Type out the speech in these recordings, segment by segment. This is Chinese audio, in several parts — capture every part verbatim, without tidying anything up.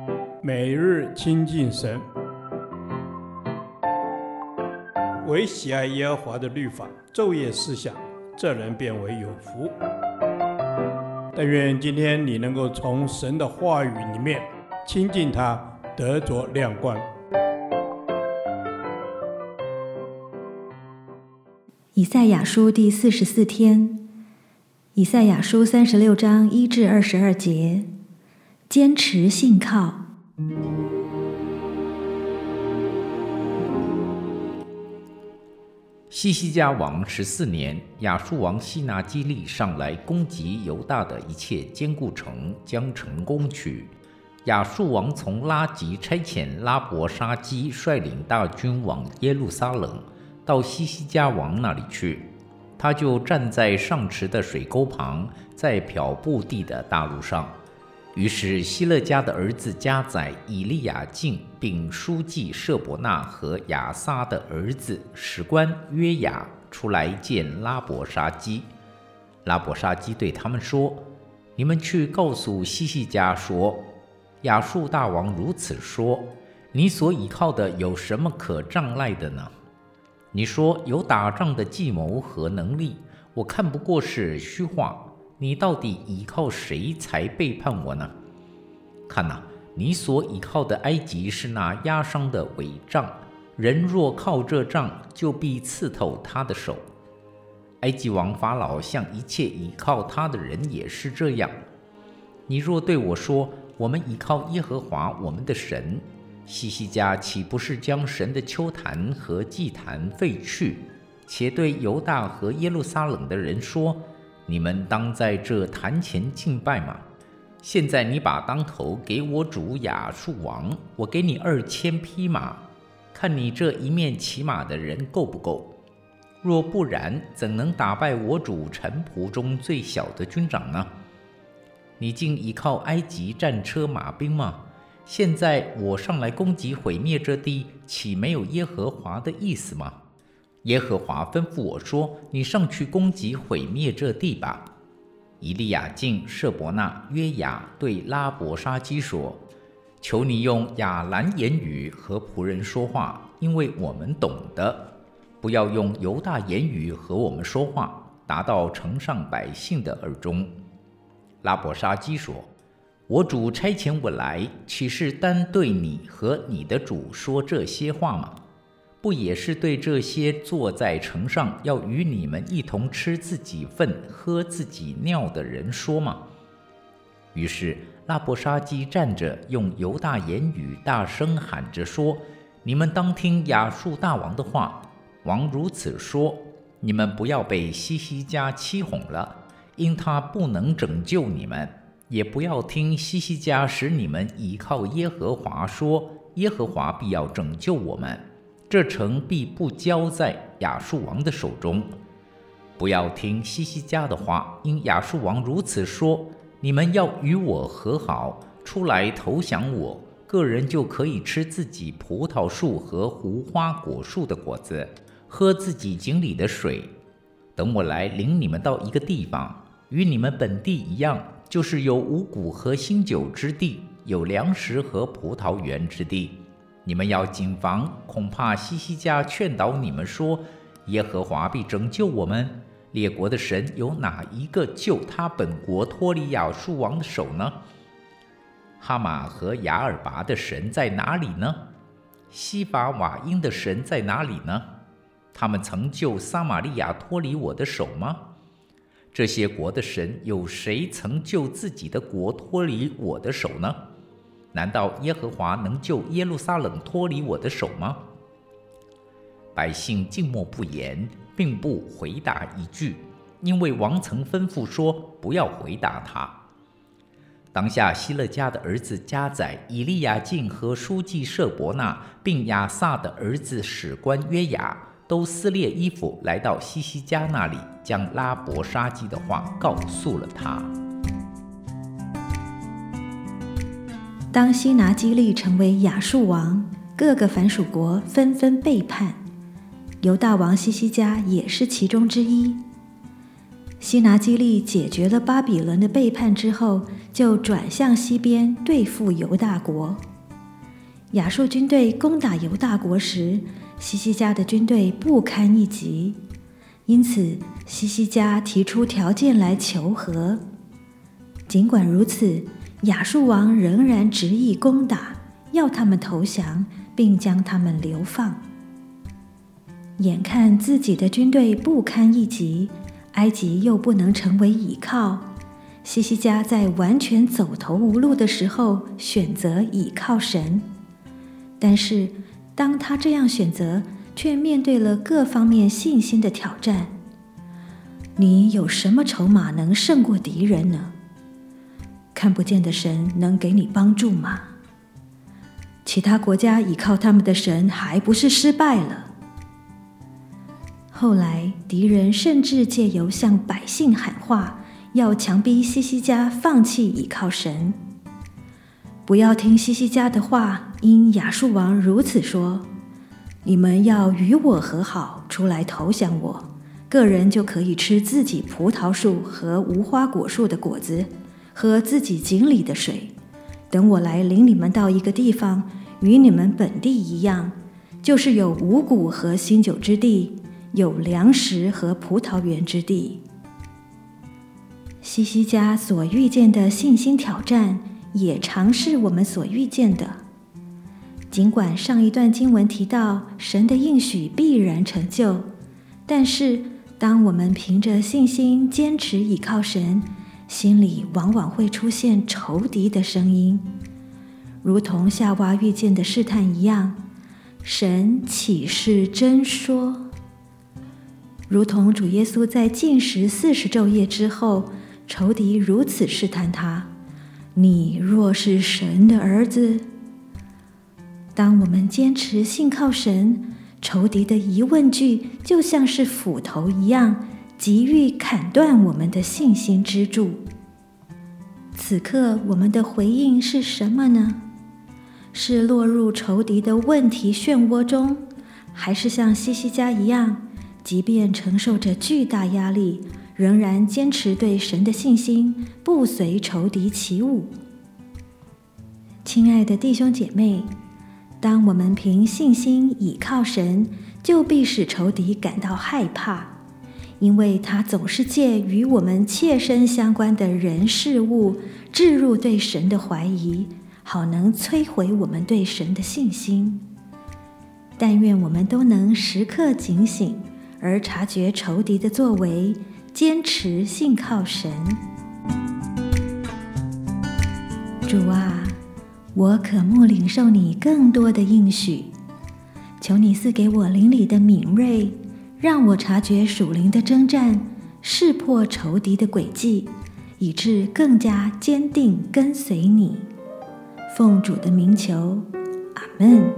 每日亲近神，唯喜爱耶和华的律法，昼夜思想，这人变为有福。但愿今天你能够从神的话语里面亲近他，得着亮光。 以赛亚书第四十四天，以赛亚书三十六章一至二十二节，坚持信靠。 西西家王十四年，亚述王西拿基立上来攻击犹大的一切坚固城，将城攻取。亚述王从拉吉差遣拉伯沙基率领大军往耶路撒冷，到西西家王那里去。他就站在上池的水沟旁，在漂布地的大路上。于是希勒家的儿子加载、以利亚敬，并书记舍伯纳和亚撒的儿子史官约雅出来见拉伯沙基。拉伯沙基对他们说：“你们去告诉西西家说，亚述大王如此说：你所倚靠的有什么可仗赖的呢？你说有打仗的计谋和能力，我看不过是虚话。你到底倚靠谁才背叛我呢？看哪，你所倚靠的埃及是那压伤的伪杖，人若靠这杖，就必刺透他的手。埃及王法老向一切倚靠他的人也是这样。你若对我说，我们倚靠耶和华我们的神，西西家岂不是将神的丘坛和祭坛废去，且对犹大和耶路撒冷的人说，你们当在这坛前敬拜吗？现在你把当头给我主亚述王，我给你二千匹马，看你这一面骑马的人够不够？若不然，怎能打败我主臣仆中最小的军长呢？你竟依靠埃及战车马兵吗？现在我上来攻击毁灭这地，岂没有耶和华的意思吗？耶和华吩咐我说，你上去攻击毁灭这地吧。以利亚敬、舍伯纳、约雅对拉伯沙基说，求你用亚兰言语和仆人说话，因为我们懂得，不要用犹大言语和我们说话，达到城上百姓的耳中。拉伯沙基说，我主差遣我来，岂是单对你和你的主说这些话吗？不也是对这些坐在城上要与你们一同吃自己粪喝自己尿的人说吗？于是拉伯沙基站着，用犹大言语大声喊着说，你们当听亚述大王的话。王如此说，你们不要被西西家欺哄了，因他不能拯救你们，也不要听西西家使你们倚靠耶和华说，耶和华必要拯救我们，这城必不交在亚述王的手中。不要听西西家的话，因亚述王如此说，你们要与我和好，出来投降我，个人就可以吃自己葡萄树和无花果树的果子，喝自己井里的水。等我来领你们到一个地方，与你们本地一样，就是有五谷和新酒之地，有粮食和葡萄园之地。你们要谨防，恐怕西西家劝导你们说，耶和华必拯救我们。列国的神有哪一个救他本国脱离亚述王的手呢？哈马和亚尔拔的神在哪里呢？西法瓦因的神在哪里呢？他们曾救撒玛利亚脱离我的手吗？这些国的神有谁曾救自己的国脱离我的手呢？难道耶和华能救耶路撒冷脱离我的手吗？百姓静默不言，并不回答一句，因为王曾吩咐说，不要回答他。当下希勒家的儿子加载、以利亚敬和书记舍伯纳，并亚撒的儿子史官约雅，都撕裂衣服来到西西家那里，将拉伯沙基的话告诉了他。 当西拿基立成为亚述王，各个藩属国纷纷背叛，犹大王西西家也是其中之一。 西拿基立解决了巴比伦的背叛之后，就转向西边对付犹大国。亚述军队攻打犹大国时，西西家的军队不堪一击，因此西西家提出条件来求和。尽管如此，亚述王仍然执意攻打，要他们投降，并将他们流放。眼看自己的军队不堪一击，埃及又不能成为倚靠，西西家在完全走投无路的时候，选择倚靠神。但是当他这样选择，却面对了各方面信心的挑战。你有什么筹码能胜过敌人呢？看不见的神能给你帮助吗？其他国家倚靠他们的神，还不是失败了？后来敌人甚至借由向百姓喊话，要强逼西西家放弃倚靠神。不要听西西家的话，因亚述王如此说：你们要与我和好，出来投降我，个人就可以吃自己葡萄树和无花果树的果子，喝自己井里的水。等我来领你们到一个地方，与你们本地一样，就是有五谷和新酒之地，有粮食和葡萄园之地。西西家所遇见的信心挑战，也常是我们所遇见的。尽管上一段经文提到神的应许必然成就，但是当我们凭着信心坚持倚靠神，心里往往会出现仇敌的声音，如同夏娃遇见的试探一样。神岂是真说？如同主耶稣在禁食四十昼夜之后，仇敌如此试探他：你若是神的儿子。当我们坚持信靠神，仇敌的疑问句就像是斧头一样，急欲砍断我们的信心支柱。此刻我们的回应是什么呢？是落入仇敌的问题漩涡中，还是像西西家一样，即便承受着巨大压力，仍然坚持对神的信心，不随仇敌起舞？亲爱的弟兄姐妹，当我们凭信心倚靠神，就必使仇敌感到害怕，因为他总是借与我们切身相关的人事物，置入对神的怀疑，好能摧毁我们对神的信心。但愿我们都能时刻警醒，而察觉仇敌的作为，坚持信靠神。主啊，我渴慕领受你更多的应许，求你赐给我灵里的敏锐，让我察觉属灵的征战，识破仇敌的诡计，以致更加坚定跟随你。奉主的名求，阿们。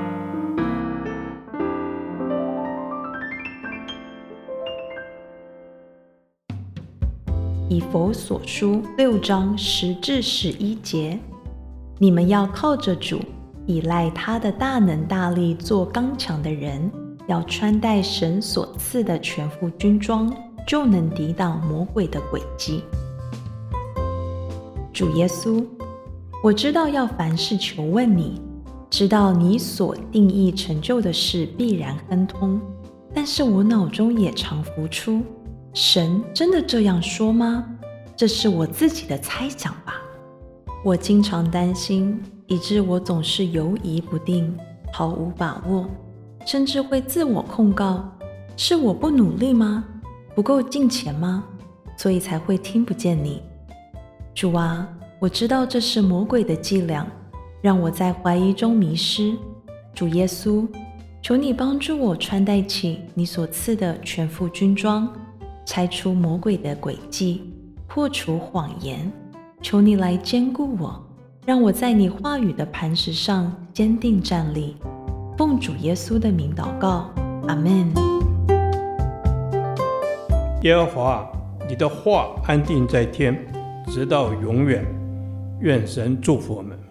以弗所书六章十至十一节，你们要靠着主，依赖他的大能大力，做刚强的人，要穿戴神所赐的全副军装，就能抵挡魔鬼的诡计。主耶稣，我知道要凡事求问你，知道你所定义成就的事必然亨通，但是我脑中也常浮出，神真的这样说吗？这是我自己的猜想吧。我经常担心，以致我总是犹疑不定，毫无把握，甚至会自我控告：是我不努力吗？不够敬虔吗？所以才会听不见你。主啊，我知道这是魔鬼的伎俩，让我在怀疑中迷失。主耶稣，求你帮助我穿戴起你所赐的全副军装，拆除魔鬼的诡计，破除谎言。求你来坚固我，让我在你话语的磐石上坚定站立。奉主耶稣的名祷告，阿们。 耶和华，你的话安定在天，直到永远。愿神祝福我们。